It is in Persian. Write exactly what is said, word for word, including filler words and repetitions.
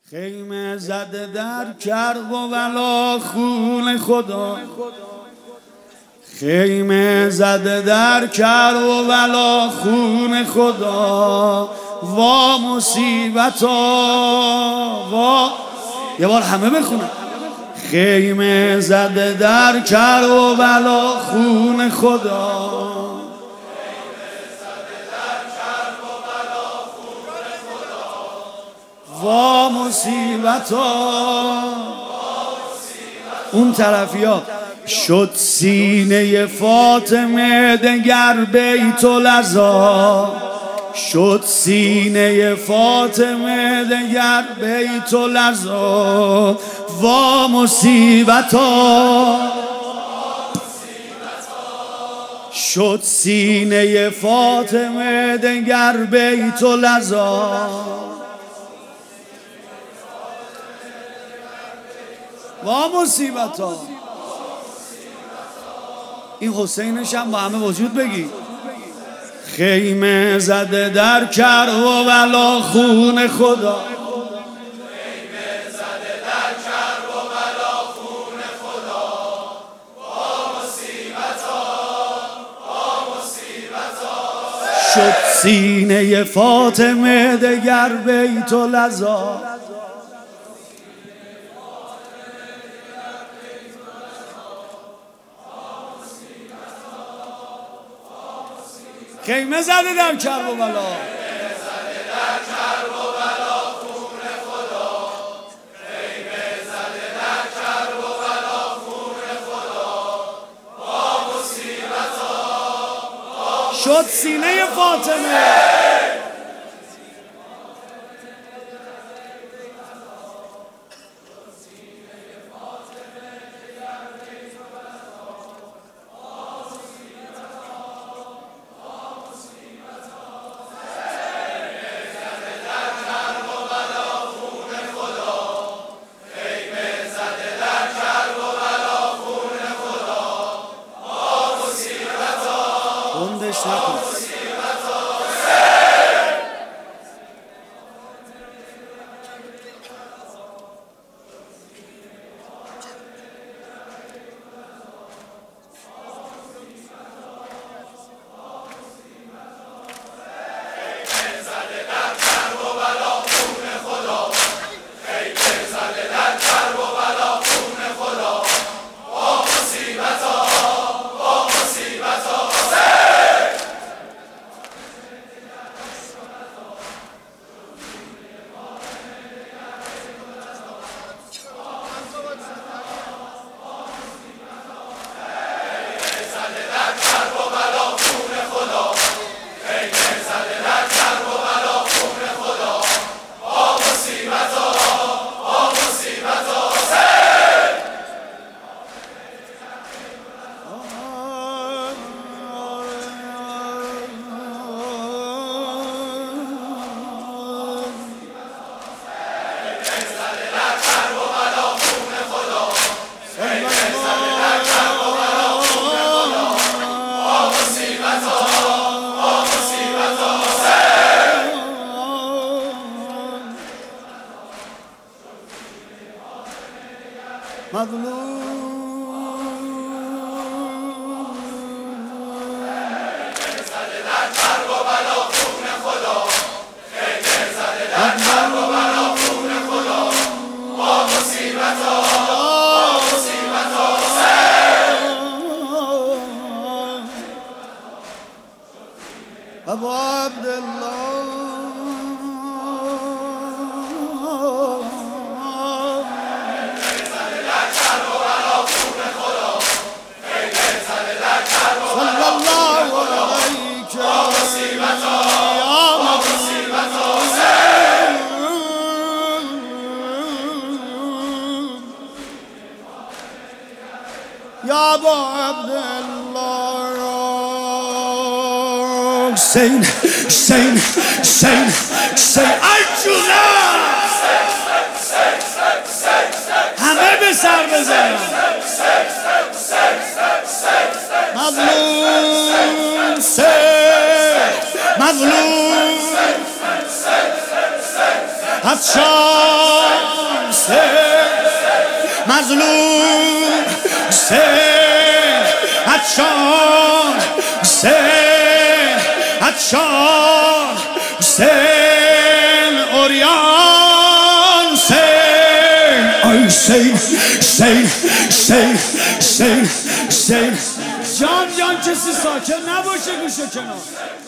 خیمه زده در کرب و ولا خون خدا، خیمه زده در کرب و ولا خون خدا. وا مصیبتا وا، یه بار همه بخونن. خیمه زده در کرب و ولا خون خدا، وا مصیبتا. اون طرفی ها شد سینه فاطمه دگر بیت العزا، شد سینه فاطمه دگر بیت العزا. وا مصیبتا، شد سینه فاطمه دگر بیت العزا. وا مصیبتا. این حسینش هم با همه وجود بگی. خیمه زده در کرب و ولا خون خدا، خیمه زده در کرب و ولا خون خدا. وا مصیبتا وا مصیبتا. شد سینه فاطمه دگر بیت العزا. خیمه زده در کرب و ولا، خیمه زده در کرب و ولا خون خدا. خیمه زده در کرب و ولا خون خدا. وا مصیبتا شد سینه فاطمه. بندش نکن. مظلوم خیمه زده در کرب و ولا خون خدا. خیمه زده در کرب و ولا خون خدا. وا مصیبتا وا مصیبتا. ابو عبدالله يا ابو عبد الله. حسين حسين حسين حسين ارجونا همه به سر بزنن. مظلوم سه مظلوم حتی مظلوم حسین عطشان حسین عطشان حسین اوریان حسین آی حسین حسین حسین حسین حسین جان جان کسی ساکت نباشه گوشه کنار